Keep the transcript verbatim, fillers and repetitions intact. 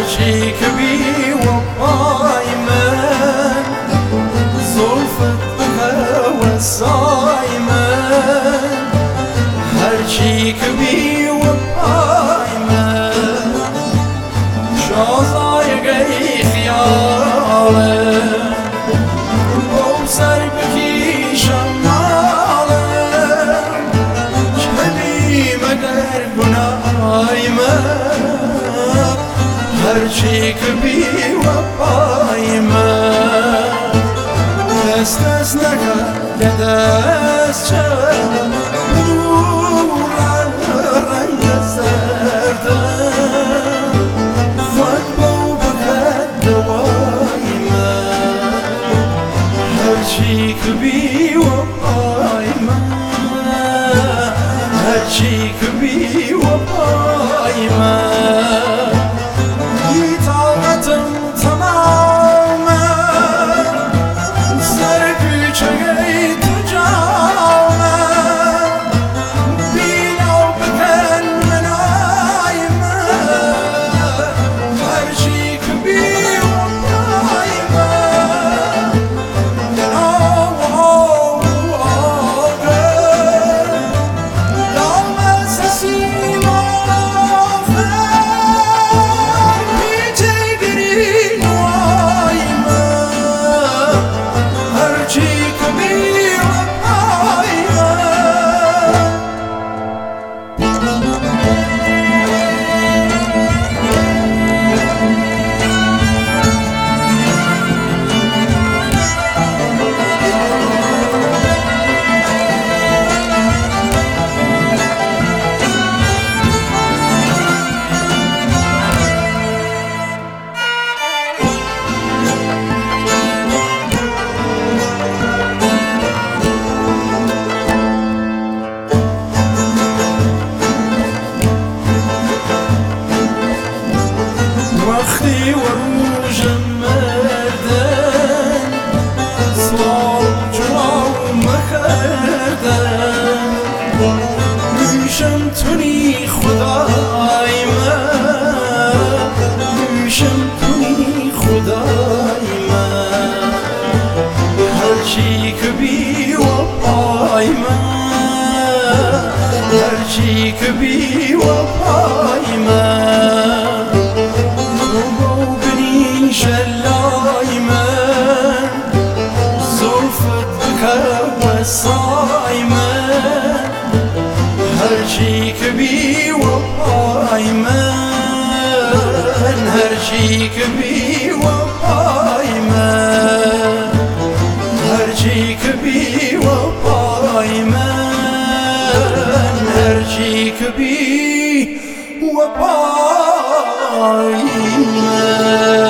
هرچی که بی وفای من زلفت بخواه سای من هرچی که بی وفای من شازایگی خیاله بو سر بکیشم ناله چلی مگر گناهی من هرچی که بی وفای من دست دست نکرد دست چند نور رنگ زردم فت بو بکد دوای من هرچی که بی وفای من هرچی که بی وفای من بی طاقتم تمامه سر پیچه تو جامه بی نو بکن منای من هرچی که بی وفای من دلم آگه دام سسیما وقتی و روژم مردن سوال جواب مکردن میشم تونی خدای من میشم تونی خدای من هرچی که بی وفای من هرچی که بی وفای من شلای من زلفت بکوه سای من هرچی که بی وفای من هرچی که بی وفای من هرچی که بی وفای من هرچی که بی وفای من